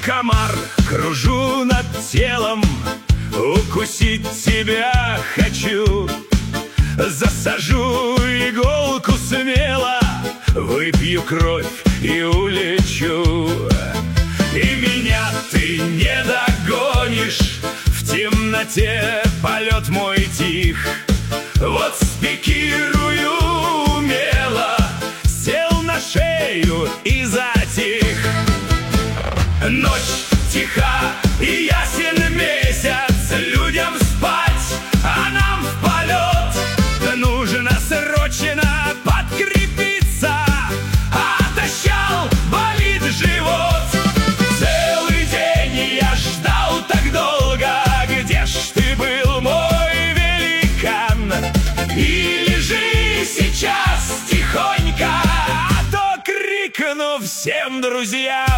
комар, кружу над телом, укусить тебя хочу. Засажу иголку смело, выпью кровь и улечу. И меня ты не догонишь, в темноте полет мой тих. Вот спикирую умело, сел на шею и затих. Ночь тиха и ясен месяц, людям спать, а нам в полет. Нужно срочно подкрепиться, отощал, болит живот. Целый день я ждал так долго, где ж ты был, мой великан? И лежи сейчас тихонько, а то крикну всем друзьям.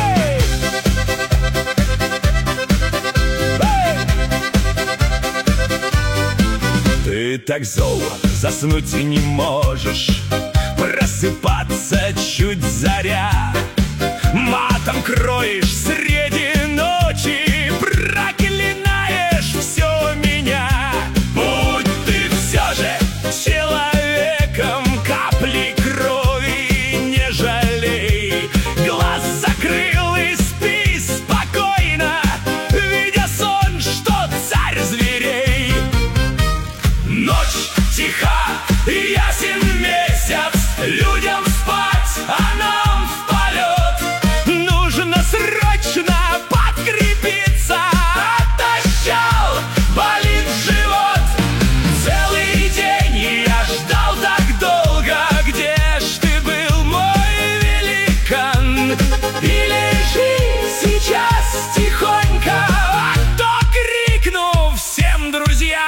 Ты так зол, заснуть не можешь, просыпаться чуть заря. Матом кроешь среди ночи, проклинаешь все меня. Будь ты все же человеком, капли крови не жалей. Глаз закрыл и спи спокойно, видя сон, что царь зверей. Ночь тиха и ясен месяц, людям спать, а нам в полет. Нужно срочно подкрепиться, отощал, болит живот. Целый день я ждал так долго, где ж ты был, мой великан? И лежи сейчас тихонько, а то крикну всем друзьям.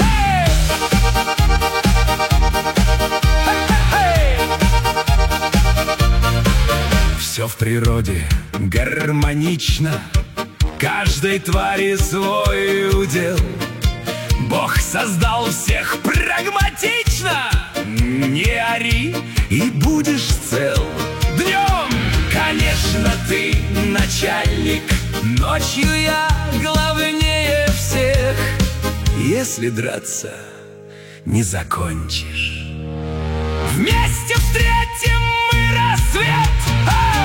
Все в природе гармонично, каждой твари свой удел. Бог создал всех прагматично, не ори и будешь цел. Днем, конечно, ты начальник, ночью я главнее всех. Если драться не закончишь, вместе встретим мы рассвет.